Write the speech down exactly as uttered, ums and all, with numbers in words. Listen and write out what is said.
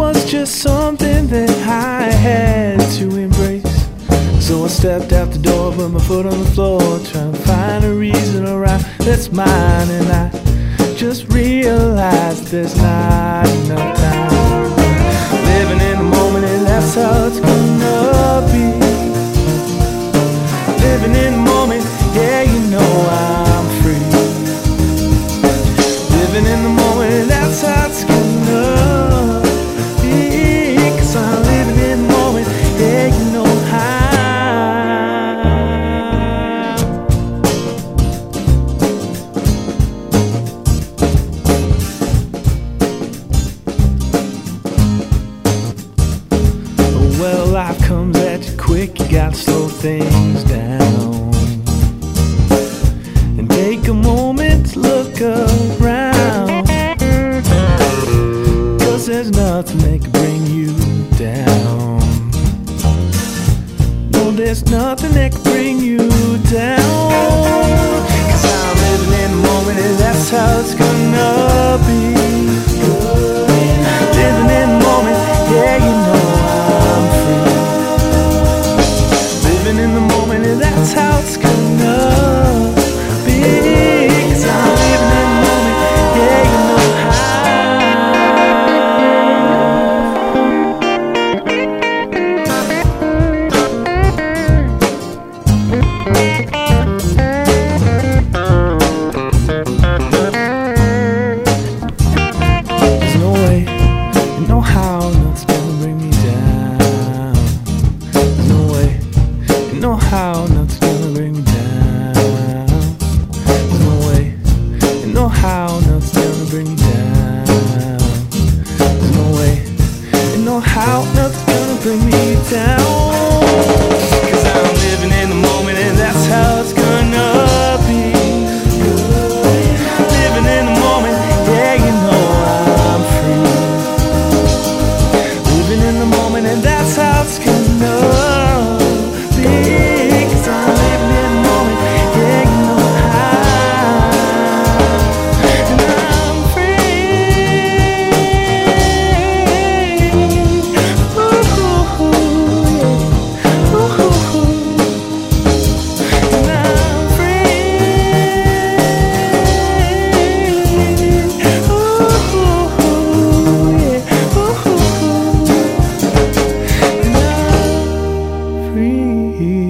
was just something that I had to embrace. So I stepped out the door, put my foot on the floor, trying to find a reason around that's mine. And I just realized there's not enough time. Living in the moment, and that's how it's gonna be. Living in the moment, yeah, you know I'm free. Living in the moment, and that's how it's gonna be. Cause I'm living in the moment, yeah, you know how. Well, life comes at you quick, you gotta slow things down and take a moment to look around. Cause there's nothing that can bring you down. No, there's nothing that can bring you down. Cause I'm living in the moment, and that's how it's gonna be. Living in the moment, yeah, you know I'm free. Living in the moment, and that's how it's gonna be. Cause I'm living in the moment, yeah, you know how. There's no way, no how, nothing's gonna bring me down. There's no way, no how, nothing's gonna bring me down. There's no way, no how, nothing's gonna bring me down. There's no way, no how, nothing's gonna bring me down. Cause I'm living in the moment, and that's how it's gonna be. Living in the moment, yeah, you know I'm free. Living in the moment, and that's how it's gonna be. Cause I'm living in the moment, yeah, you know how. And I'm free. Ooh, yeah. Ooh, and I'm free. Ooh, yeah. Ooh, and I'm free.